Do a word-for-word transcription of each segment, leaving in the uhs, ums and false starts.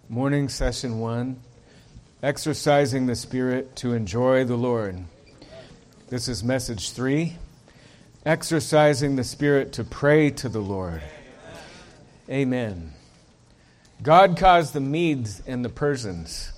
Morning session one, exercising the Spirit to enjoy the Lord. This is message three, exercising the Spirit to pray to the Lord. Amen. God caused the Medes and the Persians.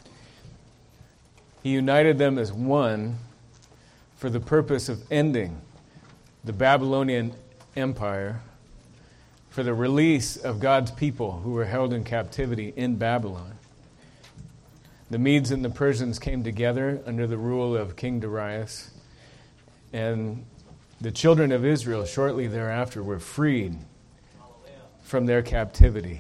He united them as one for the purpose of ending the Babylonian Empire, for the release of God's people who were held in captivity in Babylon. The Medes and the Persians came together under the rule of King Darius, and the children of Israel shortly thereafter were freed from their captivity.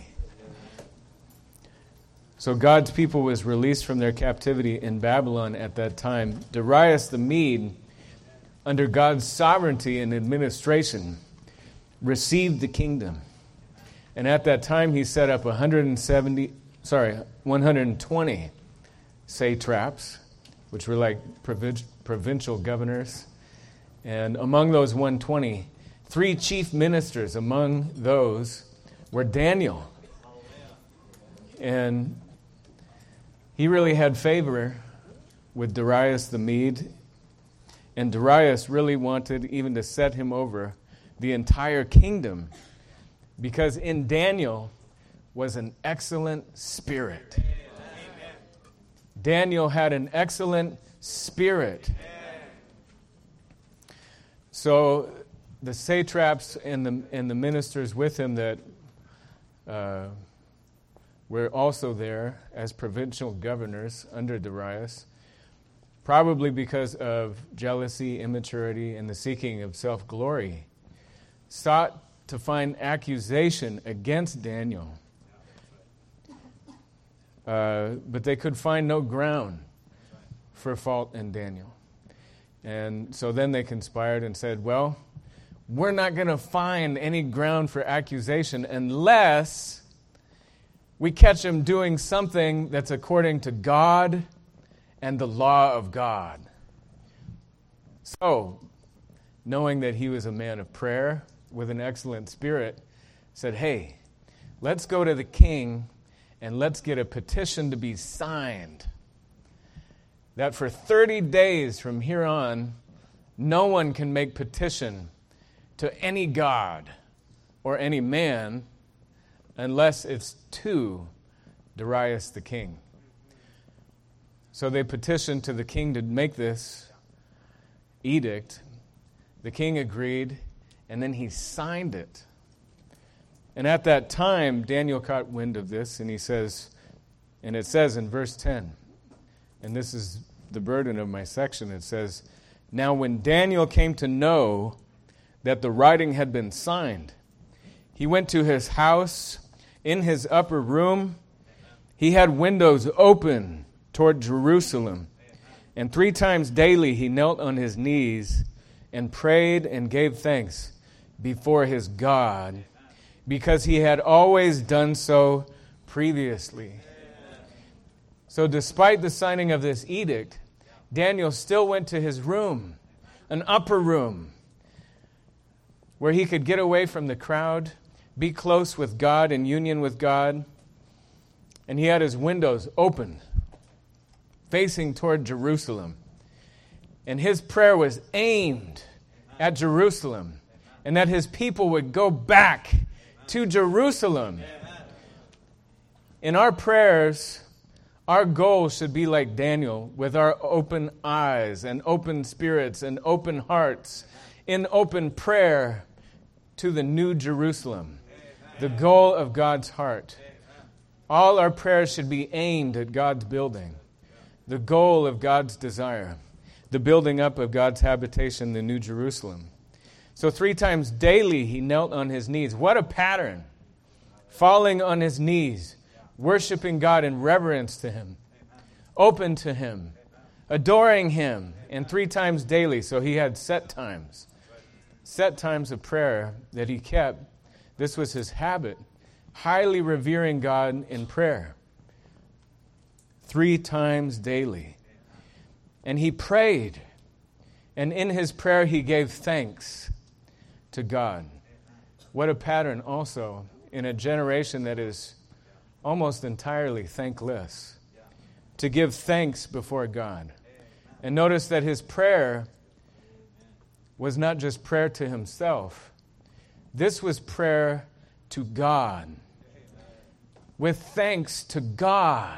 So God's people was released from their captivity in Babylon at that time. Darius the Mede, under God's sovereignty and administration, received the kingdom. And at that time he set up one hundred seventy, sorry, one hundred twenty satraps, which were like provincial provincial governors. And among those one hundred twenty, three chief ministers among those were Daniel. And he really had favor with Darius the Mede. And Darius really wanted even to set him over the entire kingdom, because in Daniel was an excellent spirit. Amen. Daniel had an excellent spirit. Amen. So the satraps and the and the ministers with him that uh, were also there as provincial governors under Darius, probably because of jealousy, immaturity, and the seeking of self-glory, sought to find accusation against Daniel. Uh, but they could find no ground for fault in Daniel. And so then they conspired and said, well, we're not going to find any ground for accusation unless we catch him doing something that's according to God and the law of God. So, knowing that he was a man of prayer with an excellent spirit, said, hey, let's go to the king and let's get a petition to be signed that for thirty days from here on, no one can make petition to any god or any man unless it's to Darius the king. So they petitioned to the king to make this edict. The king agreed, and then he signed it. And at that time, Daniel caught wind of this, and he says, and it says in verse ten, and this is the burden of my section, it says, now when Daniel came to know that the writing had been signed, he went to his house in his upper room. He had windows open toward Jerusalem, and three times daily he knelt on his knees and prayed and gave thanks before his God, because he had always done so previously. So despite the signing of this edict, Daniel still went to his room, an upper room, where he could get away from the crowd, be close with God, in union with God, and he had his windows open, facing toward Jerusalem. And his prayer was aimed at Jerusalem, and that his people would go back to Jerusalem. In our prayers, our goal should be like Daniel, with our open eyes and open spirits and open hearts, in open prayer to the new Jerusalem, the goal of God's heart. All our prayers should be aimed at God's building, the goal of God's desire, the building up of God's habitation, the New Jerusalem. So three times daily he knelt on his knees. What a pattern. Falling on his knees, worshiping God in reverence to him, open to him, adoring him, and three times daily. So he had set times, set times of prayer that he kept. This was his habit, highly revering God in prayer. Three times daily. And he prayed. And in his prayer, he gave thanks to God. What a pattern also in a generation that is almost entirely thankless, to give thanks before God. And notice that his prayer was not just prayer to himself. This was prayer to God, with thanks to God.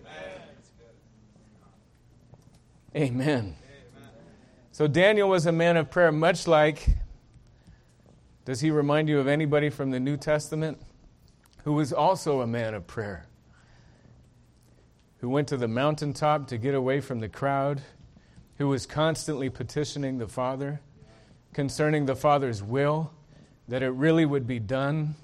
Amen. Amen. So Daniel was a man of prayer, much like, does he remind you of anybody from the New Testament who was also a man of prayer, who went to the mountaintop to get away from the crowd, who was constantly petitioning the Father concerning the Father's will, that it really would be done,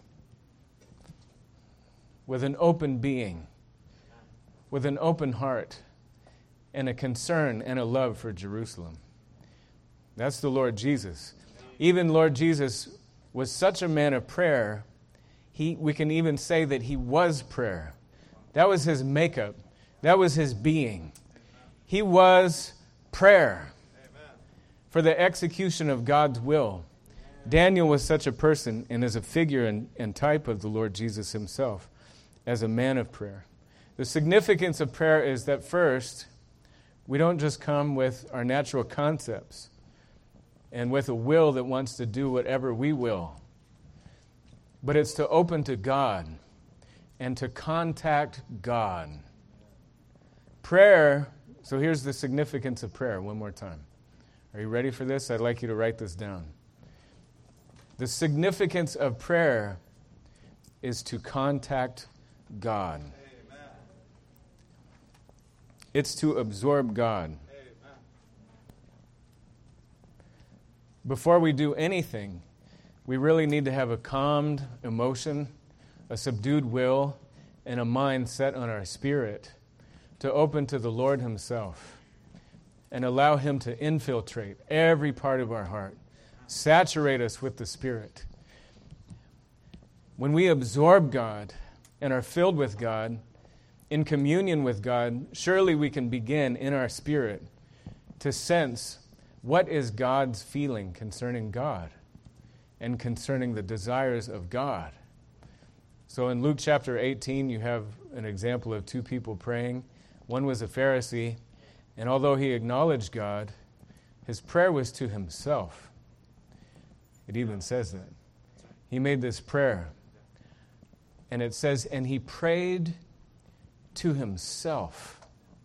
with an open being, with an open heart, and a concern and a love for Jerusalem. That's the Lord Jesus. Even Lord Jesus was such a man of prayer, he, we can even say that he was prayer. That was his makeup. That was his being. He was prayer for the execution of God's will. Daniel was such a person and is a figure and, and type of the Lord Jesus himself as a man of prayer. The significance of prayer is that first, we don't just come with our natural concepts and with a will that wants to do whatever we will, but it's to open to God and to contact God. Prayer, so here's the significance of prayer one more time. Are you ready for this? I'd like you to write this down. The significance of prayer is to contact God. Amen. It's to absorb God. Amen. Before we do anything, we really need to have a calmed emotion, a subdued will, and a mind set on our spirit to open to the Lord himself and allow him to infiltrate every part of our heart, saturate us with the Spirit. When we absorb God and are filled with God, in communion with God, surely we can begin in our spirit to sense what is God's feeling concerning God and concerning the desires of God. So in Luke chapter eighteen, you have an example of two people praying. One was a Pharisee, and although he acknowledged God, his prayer was to himself. It even says that. He made this prayer. And it says, and he prayed to himself.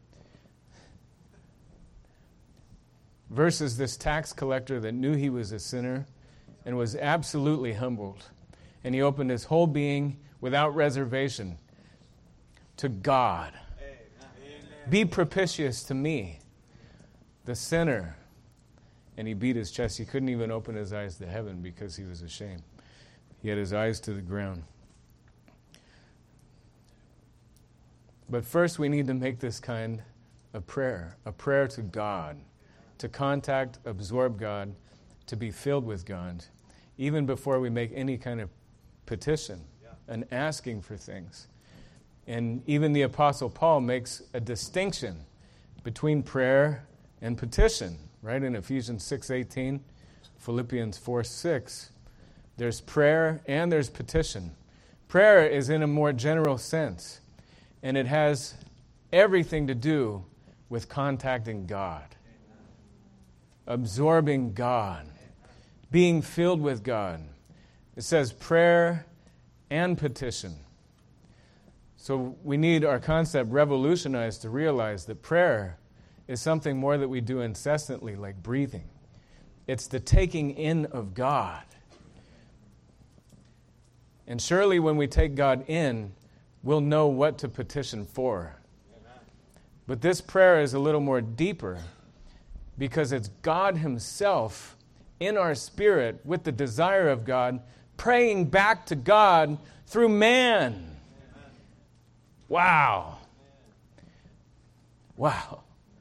Versus this tax collector that knew he was a sinner and was absolutely humbled. And he opened his whole being without reservation to God. Amen. Be propitious to me, the sinner. And he beat his chest. He couldn't even open his eyes to heaven because he was ashamed. He had his eyes to the ground. But first we need to make this kind of prayer, a prayer to God, to contact, absorb God, to be filled with God, even before we make any kind of petition and asking for things. And even the Apostle Paul makes a distinction between prayer and petition, right? In Ephesians six eighteen, Philippians four six, there's prayer and there's petition. Prayer is in a more general sense, and it has everything to do with contacting God, absorbing God, being filled with God. It says prayer and petition. So we need our concept revolutionized to realize that prayer is something more that we do incessantly, like breathing. It's the taking in of God. And surely when we take God in, we'll know what to petition for. Amen. But this prayer is a little more deeper because it's God himself in our spirit with the desire of God, praying back to God through man. Amen. Wow. Wow.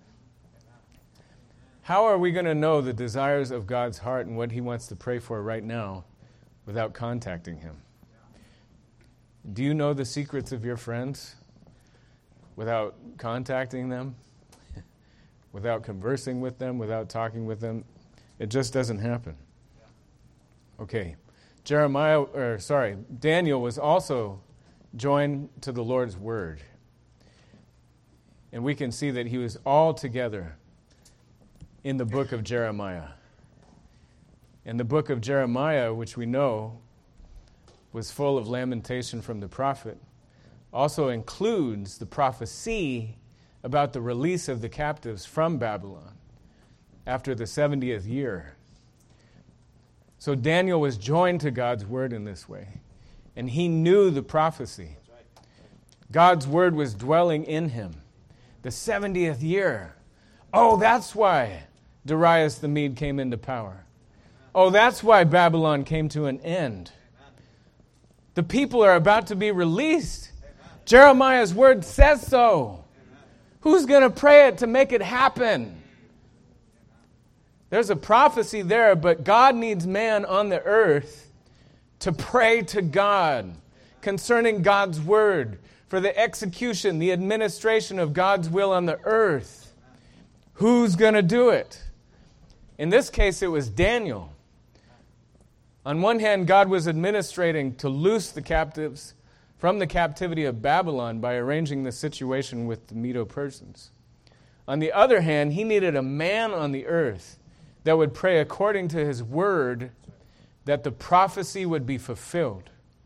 How are we going to know the desires of God's heart and what he wants to pray for right now without contacting him? Do you know the secrets of your friends without contacting them, without conversing with them, without talking with them? It just doesn't happen. Okay. Jeremiah, or sorry, Daniel was also joined to the Lord's word. And we can see that he was all together in the book of Jeremiah. And the book of Jeremiah, which we know was full of lamentation from the prophet, also includes the prophecy about the release of the captives from Babylon after the seventieth year. So Daniel was joined to God's word in this way, and he knew the prophecy. God's word was dwelling in him. The seventieth year. Oh, that's why Darius the Mede came into power. Oh, that's why Babylon came to an end. The people are about to be released. Jeremiah's word says so. Who's going to pray it to make it happen? There's a prophecy there, but God needs man on the earth to pray to God concerning God's word for the execution, the administration of God's will on the earth. Who's going to do it? In this case, it was Daniel. On one hand, God was administrating to loose the captives from the captivity of Babylon by arranging the situation with the Medo-Persians. On the other hand, he needed a man on the earth that would pray according to his word that the prophecy would be fulfilled.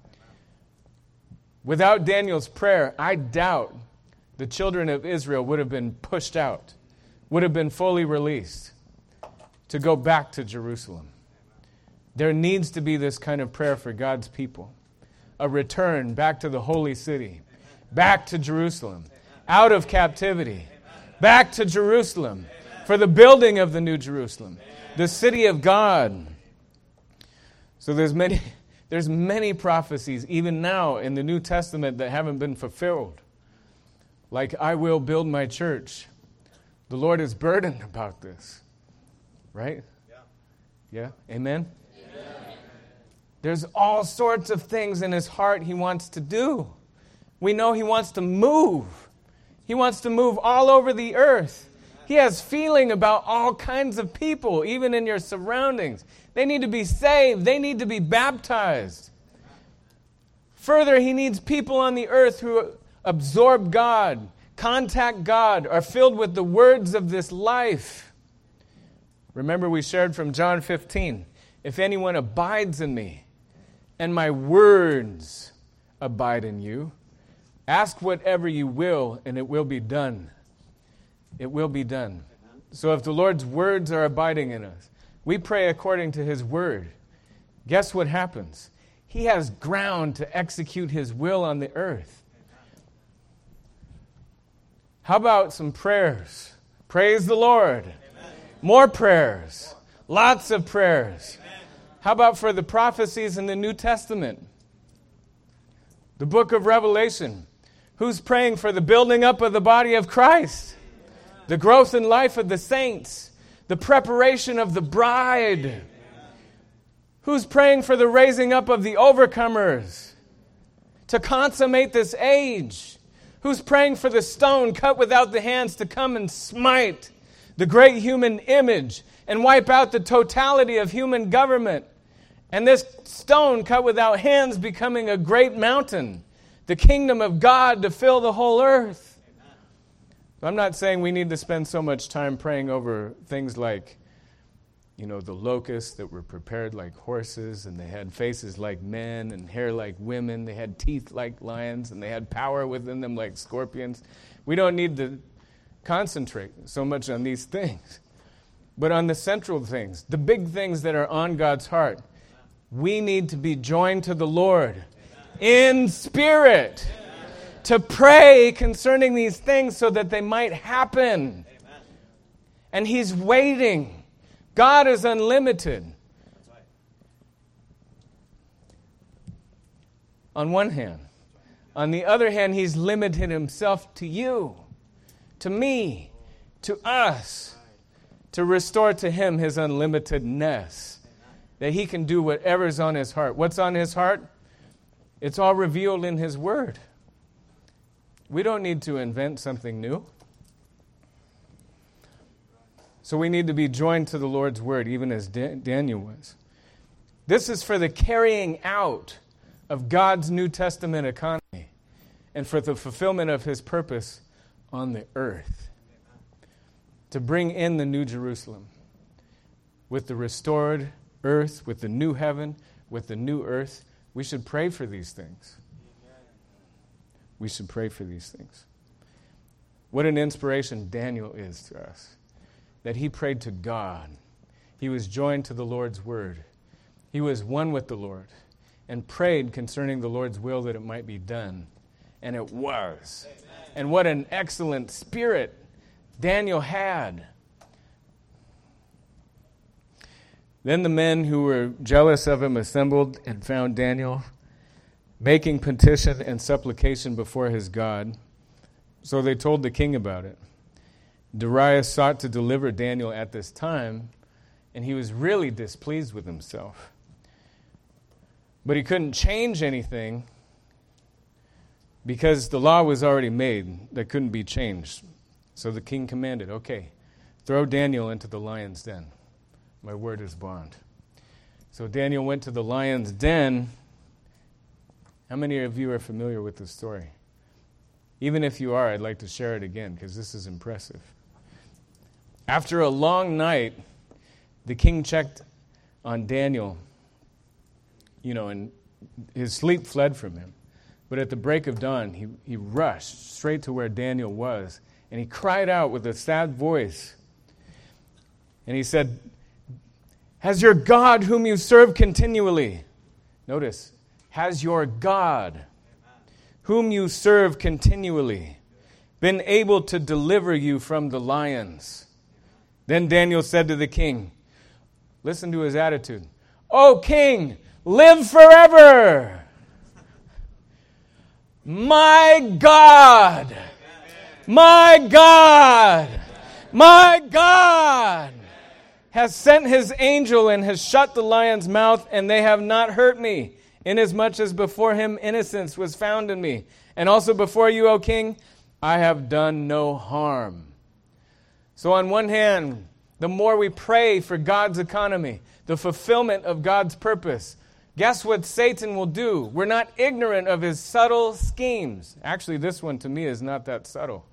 Without Daniel's prayer, I doubt the children of Israel would have been pushed out, would have been fully released to go back to Jerusalem. There needs to be this kind of prayer for God's people. A return back to the holy city, back to Jerusalem, out of captivity, back to Jerusalem for the building of the new Jerusalem, the city of God. So there's many, there's many prophecies even now in the New Testament that haven't been fulfilled. Like, I will build my church. The Lord is burdened about this. Right? Yeah. Yeah? Amen? Amen? There's all sorts of things in his heart he wants to do. We know he wants to move. He wants to move all over the earth. He has feeling about all kinds of people, even in your surroundings. They need to be saved. They need to be baptized. Further, he needs people on the earth who absorb God, contact God, are filled with the words of this life. Remember, we shared from John fifteen. If anyone abides in me, and my words abide in you, ask whatever you will, and it will be done. It will be done. So if the Lord's words are abiding in us, we pray according to his word. Guess what happens? He has ground to execute his will on the earth. How about some prayers? Praise the Lord. Amen. More prayers. Lots of prayers. Amen. How about for the prophecies in the New Testament? The book of Revelation. Who's praying for the building up of the body of Christ? The growth in life of the saints. The preparation of the bride. Who's praying for the raising up of the overcomers? To consummate this age. Who's praying for the stone cut without the hands to come and smite the great human image and wipe out the totality of human government? And this stone cut without hands becoming a great mountain, the kingdom of God to fill the whole earth. I'm not saying we need to spend so much time praying over things like, you know, the locusts that were prepared like horses, and they had faces like men and hair like women. They had teeth like lions, and they had power within them like scorpions. We don't need to concentrate so much on these things, but on the central things, the big things that are on God's heart. We need to be joined to the Lord in spirit to pray concerning these things so that they might happen. And he's waiting. God is unlimited. On one hand. On the other hand, he's limited himself to you, to me, to us, to restore to him his unlimitedness, that he can do whatever's on his heart. What's on his heart? It's all revealed in his word. We don't need to invent something new. So we need to be joined to the Lord's word, even as Daniel was. This is for the carrying out of God's New Testament economy. and for the fulfillment of his purpose on the earth. To bring in the New Jerusalem with the restored earth, with the new heaven, with the new earth. We should pray for these things. We should pray for these things. What an inspiration Daniel is to us, that he prayed to God. He was joined to the Lord's word. He was one with the Lord and prayed concerning the Lord's will that it might be done. And it was. Amen. And what an excellent spirit Daniel had. Then the men who were jealous of him assembled and found Daniel making petition and supplication before his God. So they told the king about it. Darius sought to deliver Daniel at this time, and he was really displeased with himself. But he couldn't change anything because the law was already made that couldn't be changed. So the king commanded, okay, throw Daniel into the lion's den. My word is bond. So Daniel went to the lion's den. How many of you are familiar with this story? Even if you are, I'd like to share it again because this is impressive. After a long night, the king checked on Daniel, you know, and his sleep fled from him. But at the break of dawn, he, he rushed straight to where Daniel was, and he cried out with a sad voice. And he said, has your God, whom you serve continually, notice, has your God, whom you serve continually, been able to deliver you from the lions? Then Daniel said to the king, listen to his attitude, O king, live forever. My God, my God, my God has sent his angel and has shut the lion's mouth, and they have not hurt me, inasmuch as before him innocence was found in me. And also before you, O king, I have done no harm. So on one hand, the more we pray for God's economy, the fulfillment of God's purpose, guess what Satan will do? We're not ignorant of his subtle schemes. Actually, this one to me is not that subtle.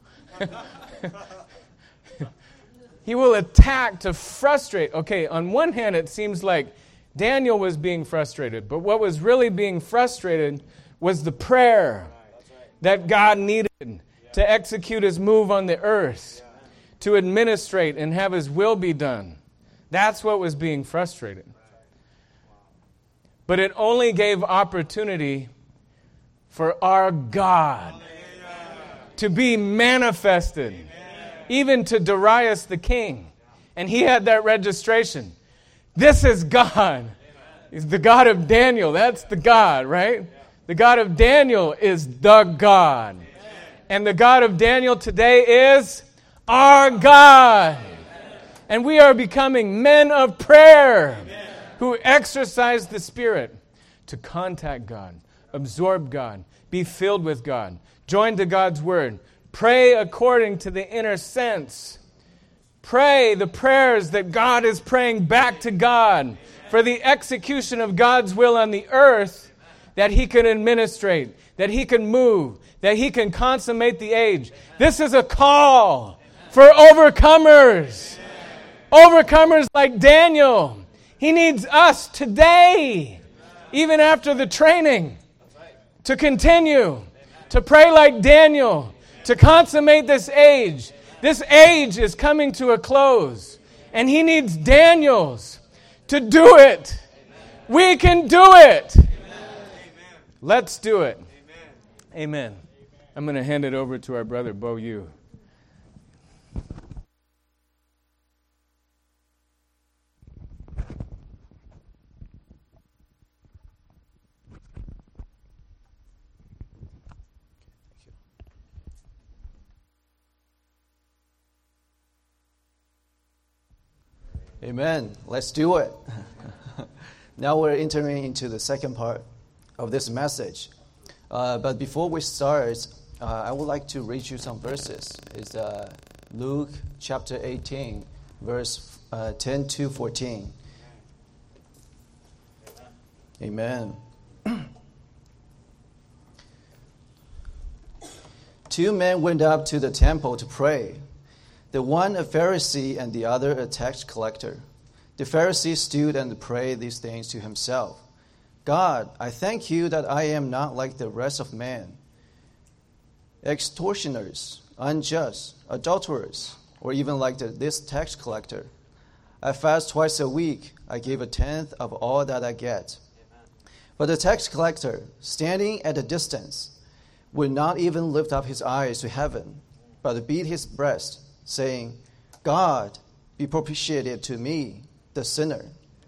He will attack to frustrate. Okay, on one hand, it seems like Daniel was being frustrated, but what was really being frustrated was the prayer that God needed to execute his move on the earth, to administrate and have his will be done. That's what was being frustrated. But it only gave opportunity for our God to be manifested, even to Darius the king. And he had that registration. This is God. He's the God of Daniel. That's the God, right? The God of Daniel is the God. And the God of Daniel today is our God. And we are becoming men of prayer who exercise the Spirit to contact God, absorb God, be filled with God, join to God's Word, pray according to the inner sense. Pray the prayers that God is praying back to God for the execution of God's will on the earth, that He can administrate, that He can move, that He can consummate the age. This is a call for overcomers. Overcomers like Daniel. He needs us today, even after the training, to continue, to pray like Daniel, to consummate this age. This age is coming to a close, and he needs Daniels to do it. We can do it. Let's do it. Amen. I'm going to hand it over to our brother, Bo Yu. Amen. Let's do it. Now we're entering into the second part of this message. Uh, but before we start, uh, I would like to read you some verses. It's uh, Luke chapter eighteen, verse uh, ten to fourteen. Amen. two men went up to the temple to pray, the one a Pharisee and the other a tax collector. The Pharisee stood and prayed these things to himself. God, I thank you that I am not like the rest of men, extortioners, unjust, adulterers, or even like the, this tax collector. I fast twice a week. I give a tenth of all that I get. Amen. But the tax collector, standing at a distance, would not even lift up his eyes to heaven, but beat his breast, saying, God, be propitiated to me, the sinner.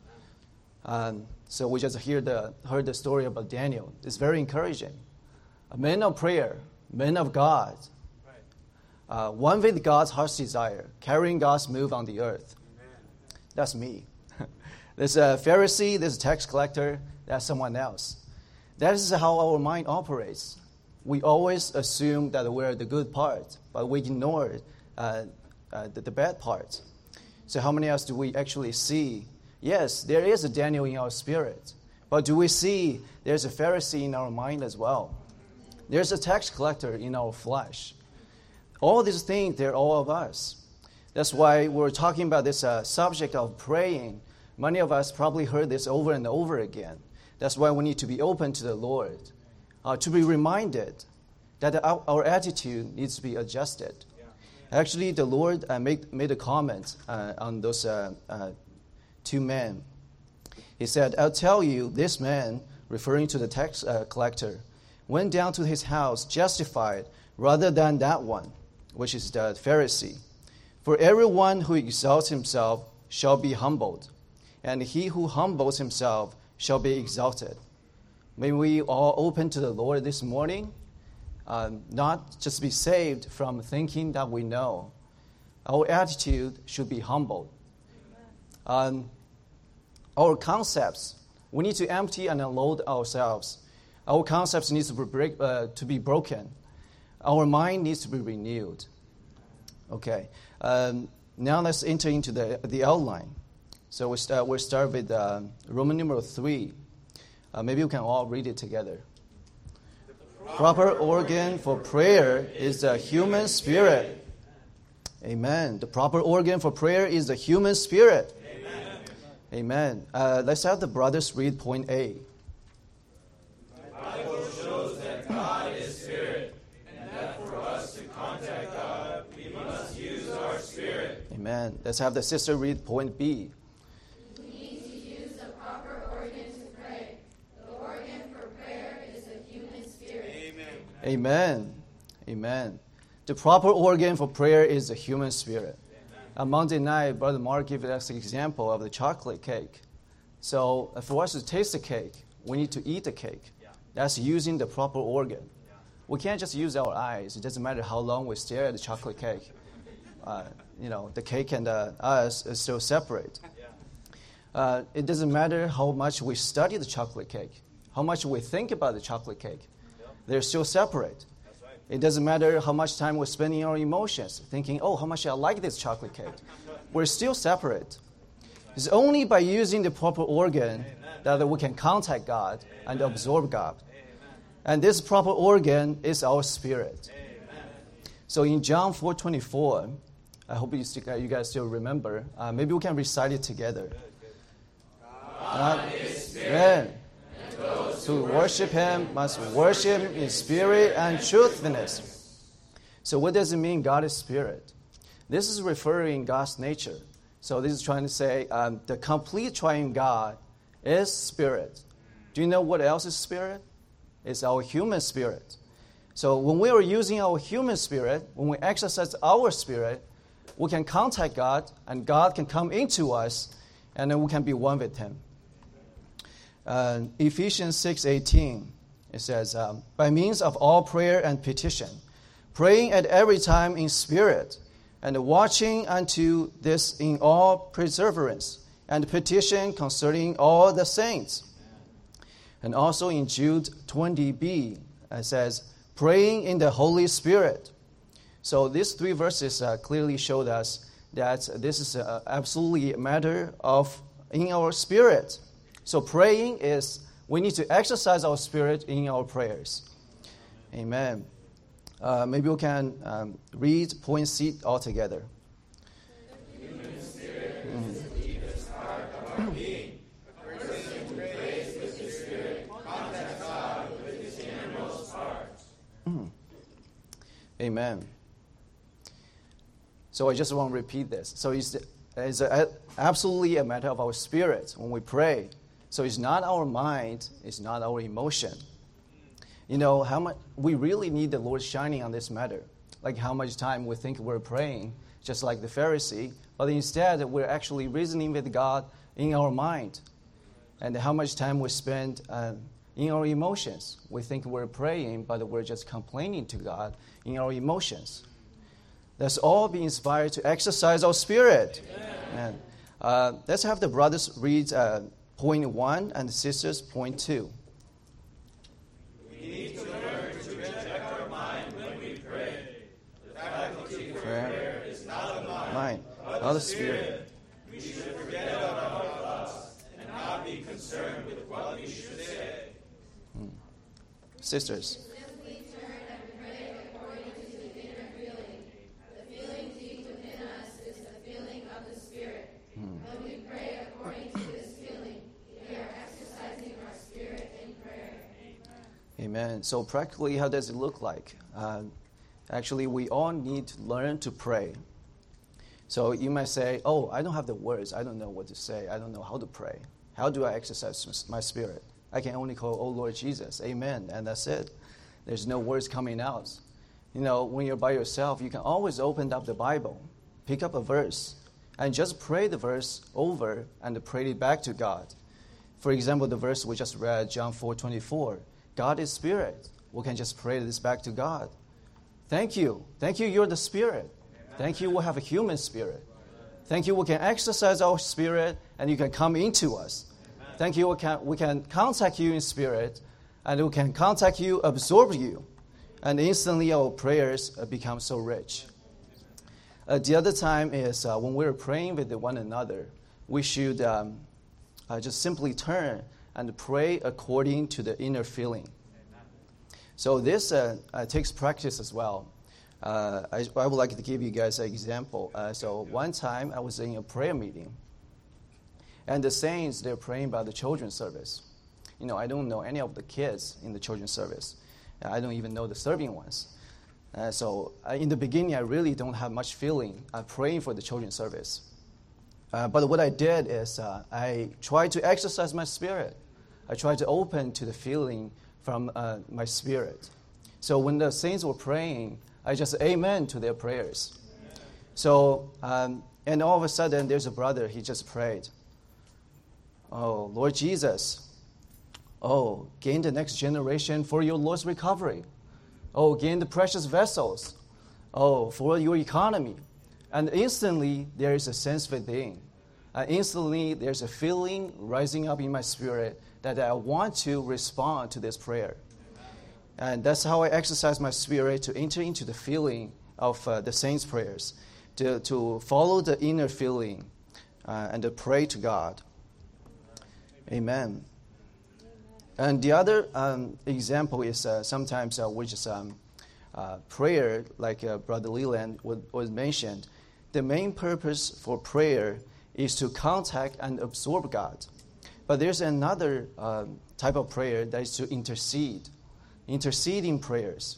Um, so we just hear the, heard the story about Daniel. It's very encouraging. A man of prayer, man of God, uh, one with God's heart's desire, carrying God's move on the earth. Amen. That's me. There's a Pharisee, there's a tax collector, that's someone else. That is how our mind operates. We always assume that we're the good part, but we ignore uh, uh, the, the bad part. So how many of us do we actually see? Yes, there is a Daniel in our spirit, but do we see there's a Pharisee in our mind as well? There's a tax collector in our flesh. All these things, they're all of us. That's why we're talking about this uh, subject of praying. Many of us probably heard this over and over again. That's why we need to be open to the Lord, uh, to be reminded that our, our attitude needs to be adjusted. Yeah. Actually, the Lord uh, made, made a comment uh, on those uh, uh, two men. He said, I'll tell you, this man, referring to the tax uh, collector, went down to his house justified rather than that one, which is the Pharisee. For everyone who exalts himself shall be humbled, and he who humbles himself shall be exalted. May we all open to the Lord this morning, um, not just be saved from thinking that we know. Our attitude should be humble. Um, our concepts, we need to empty and unload ourselves. Our concepts need to be, break, uh, to be broken. Our mind needs to be renewed. Okay. Um, now let's enter into the, the outline. So we start, we'll start with uh, Roman numeral three. Uh, maybe we can all read it together. The proper organ for prayer is the human spirit. Amen. The proper organ for prayer is the human spirit. Amen. Amen. Uh, let's have the brothers read point A. The Bible shows that God is spirit, and that for us to contact God, we must use our spirit. Amen. Let's have the sister read point B. Amen. Amen. The proper organ for prayer is the human spirit. Amen. On Monday night, Brother Mark gave us an example of the chocolate cake. So uh, for us to taste the cake, we need to eat the cake. Yeah. That's using the proper organ. Yeah. We can't just use our eyes. It doesn't matter how long we stare at the chocolate cake. Uh, you know, the cake and uh, us is still separate. Yeah. Uh, it doesn't matter how much we study the chocolate cake, how much we think about the chocolate cake. They're still separate. That's right. It doesn't matter how much time we're spending on our emotions, thinking, oh, how much I like this chocolate cake. We're still separate. It's only by using the proper organ Amen. That we can contact God Amen. And absorb God. Amen. And this proper organ is our spirit. Amen. So in John four twenty-four, I hope you, still, you guys still remember. Uh, maybe we can recite it together. God, God is spirit. Those who worship Him must worship Him in spirit and truthfulness. So what does it mean God is spirit? This is referring God's nature. So this is trying to say um, the complete triune God is spirit. Do you know what else is spirit? It's our human spirit. So when we are using our human spirit, when we exercise our spirit, we can contact God and God can come into us and then we can be one with Him. Uh, Ephesians six eighteen, it says, um, by means of all prayer and petition, praying at every time in spirit, and watching unto this in all perseverance, and petition concerning all the saints. And also in Jude twenty b, it says, praying in the Holy Spirit. So these three verses uh, clearly showed us that this is uh, absolutely a matter of in our spirit. So praying is, we need to exercise our spirit in our prayers. Amen. Uh, maybe we can um, read point C all together. The human spirit is the deepest part of our being. A person who prays with his spirit contacts God with his innermost parts. Mm. Amen. So I just want to repeat this. So it's, it's a, absolutely a matter of our spirit when we pray. So it's not our mind, it's not our emotion. You know, how much we really need the Lord shining on this matter. Like how much time we think we're praying, just like the Pharisee, but instead we're actually reasoning with God in our mind. And how much time we spend uh, in our emotions. We think we're praying, but we're just complaining to God in our emotions. Let's all be inspired to exercise our spirit. Amen. Uh, let's have the brothers read uh, point one and the sisters point two. We need to learn to reject our mind when we pray. The faculty for prayer, prayer is not the mind, mind but not the the spirit. spirit. We should forget about our thoughts and not be concerned with what we should say. Hmm. Sisters. Amen. So practically, how does it look like? Uh, actually, we all need to learn to pray. So you might say, oh, I don't have the words. I don't know what to say. I don't know how to pray. How do I exercise my spirit? I can only call, oh, Lord Jesus, amen, and that's it. There's no words coming out. You know, when you're by yourself, you can always open up the Bible, pick up a verse, and just pray the verse over and pray it back to God. For example, the verse we just read, John four twenty-four. God is spirit. We can just pray this back to God. Thank you. Thank you, you're the spirit. Thank you, we have a human spirit. Thank you, we can exercise our spirit and you can come into us. Thank you, we can, we can contact you in spirit and we can contact you, absorb you. And instantly our prayers become so rich. Uh, the other time is uh, when we're praying with one another, we should um, uh, just simply turn and pray according to the inner feeling. So this uh, uh, takes practice as well. Uh, I, I would like to give you guys an example. Uh, so one time I was in a prayer meeting, and the saints, they're praying about the children's service. You know, I don't know any of the kids in the children's service. I don't even know the serving ones. Uh, so uh, in the beginning, I really don't have much feeling uh, praying for the children's service. Uh, but what I did is uh, I tried to exercise my spirit. I tried to open to the feeling from uh, my spirit. So when the saints were praying, I just amen to their prayers. Amen. So, um, and all of a sudden, there's a brother, he just prayed. Oh, Lord Jesus, oh, gain the next generation for your Lord's recovery. Oh, gain the precious vessels. Oh, for your economy. And instantly, there is a sense within. And instantly, there's a feeling rising up in my spirit that I want to respond to this prayer. And that's how I exercise my spirit to enter into the feeling of uh, the saints' prayers, to, to follow the inner feeling uh, and to pray to God. Amen. And the other um, example is uh, sometimes uh, we just um, uh, prayer, like uh, Brother Leland was, was mentioned. The main purpose for prayer is to contact and absorb God. But there's another uh, type of prayer that is to intercede, interceding prayers.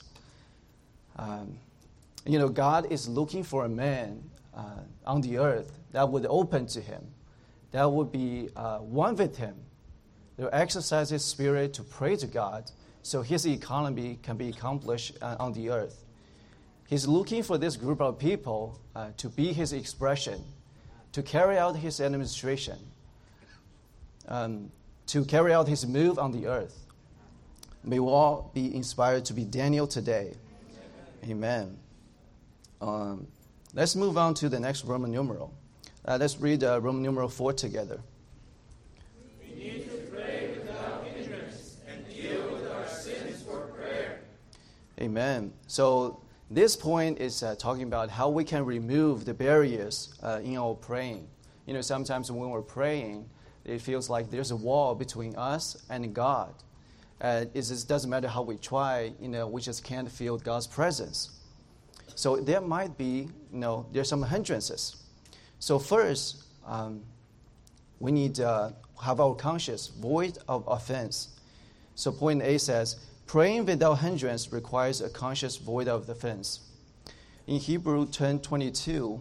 Um, you know, God is looking for a man uh, on the earth that would open to him, that would be uh, one with him, that will exercise his spirit to pray to God so his economy can be accomplished uh, on the earth. He's looking for this group of people uh, to be his expression, to carry out his administration, um, to carry out his move on the earth. May we all be inspired to be Daniel today. Amen. Um, let's move on to the next Roman numeral. Uh, let's read uh, Roman numeral four together. We need to pray without hindrance and deal with our sins for prayer. Amen. So this point is uh, talking about how we can remove the barriers uh, in our praying. You know, sometimes when we're praying, it feels like there's a wall between us and God. Uh, it just doesn't matter how we try, you know, we just can't feel God's presence. So there might be, you know, there's some hindrances. So first, um, we need to uh, have our conscience void of offense. So point A says, praying without hindrance requires a conscience void of offense. In Hebrew ten twenty-two,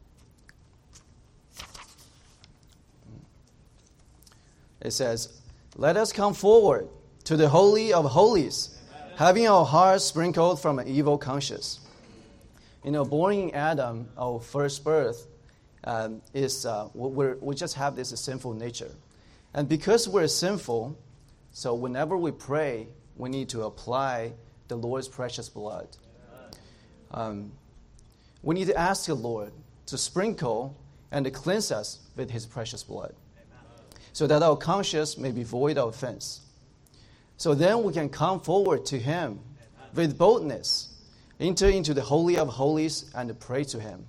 it says, let us come forward to the Holy of Holies, Amen. Having our hearts sprinkled from an evil conscience. You know, born in Adam, our first birth, um, is uh, we're, we just have this sinful nature. And because we're sinful, so whenever we pray, we need to apply the Lord's precious blood. Um, we need to ask the Lord to sprinkle and to cleanse us with His precious blood, so that our conscience may be void of offense. So then we can come forward to Him with boldness, enter into the Holy of Holies, and pray to Him.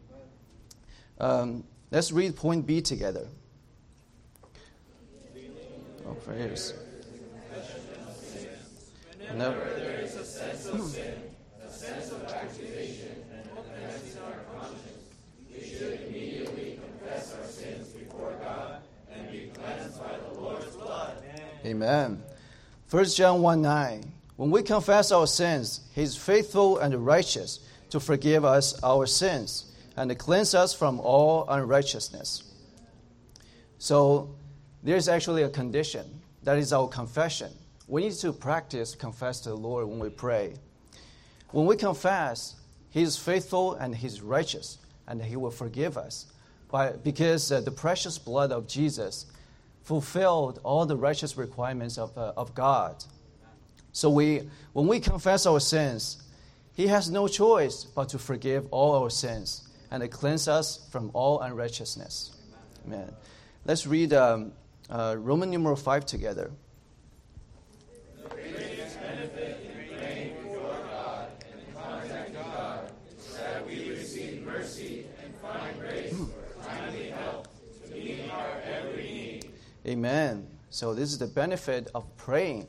Um, let's read point B together. Oh, prayers. Whenever there is a sense of sin, a sense of accusation, and offense in our conscience, we should immediately confess our sins before God and be cleansed by the Lord's blood. Amen. First John one nine. When we confess our sins, He is faithful and righteous to forgive us our sins and to cleanse us from all unrighteousness. So there's actually a condition. That is our confession. We need to practice confess to the Lord when we pray. When we confess, He is faithful and He is righteous, and He will forgive us. By, because uh, the precious blood of Jesus fulfilled all the righteous requirements of, uh, of God. So we, when we confess our sins, He has no choice but to forgive all our sins and to cleanse us from all unrighteousness. Amen. Amen. Let's read um, uh, Roman numeral five together. Amen. So this is the benefit of praying.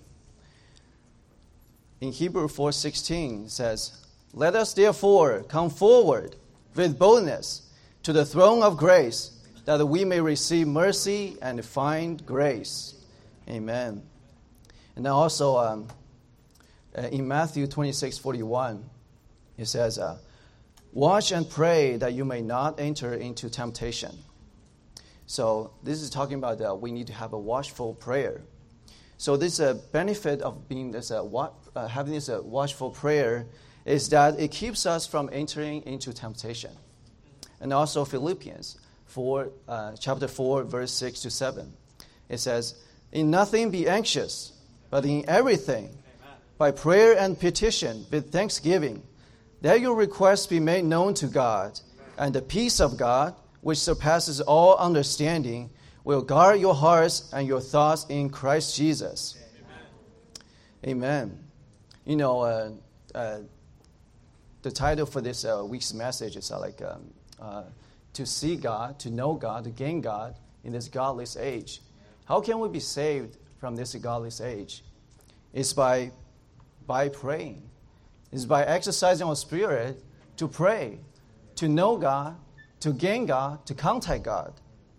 In Hebrew four sixteen it says, let us therefore come forward with boldness to the throne of grace, that we may receive mercy and find grace. Amen. And then also um, in Matthew twenty-six forty-one, it says, uh, watch and pray that you may not enter into temptation. So this is talking about that we need to have a watchful prayer. So this uh, benefit of being this uh, wa- uh, having this uh, watchful prayer is that it keeps us from entering into temptation. And also Philippians four, uh, chapter four, verse six to seven, it says, in nothing be anxious, but in everything, by prayer and petition with thanksgiving, that your requests be made known to God, and the peace of God, which surpasses all understanding, will guard your hearts and your thoughts in Christ Jesus. Amen. Amen. You know, uh, uh, the title for this uh, week's message is uh, like um, uh, to see God, to know God, to gain God in this godless age. How can we be saved from this godless age? It's by by praying. It's by exercising our spirit to pray, to know God, to gain God, to contact God.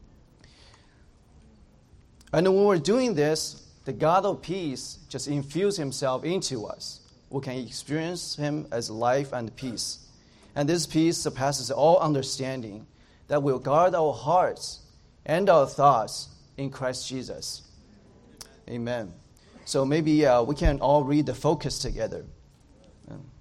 And when we're doing this, the God of peace just infuses Himself into us. We can experience Him as life and peace. And this peace surpasses all understanding, that will guard our hearts and our thoughts in Christ Jesus. Amen. So maybe uh, we can all read the focus together. Yeah.